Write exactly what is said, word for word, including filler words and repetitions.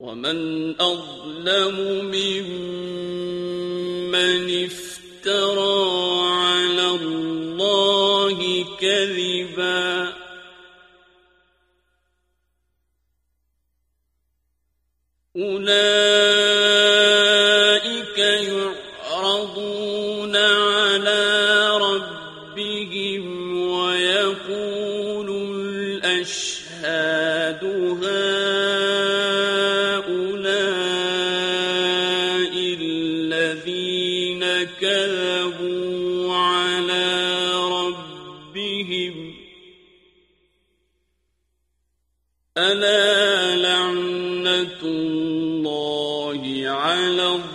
ومن أظلم ممن افترى على الله كذبا أولئك يعرضون على ربهم ويقول الأشهاد هؤلاء الذين كذبوا على ربهم ألا لعنة الله على الظالمين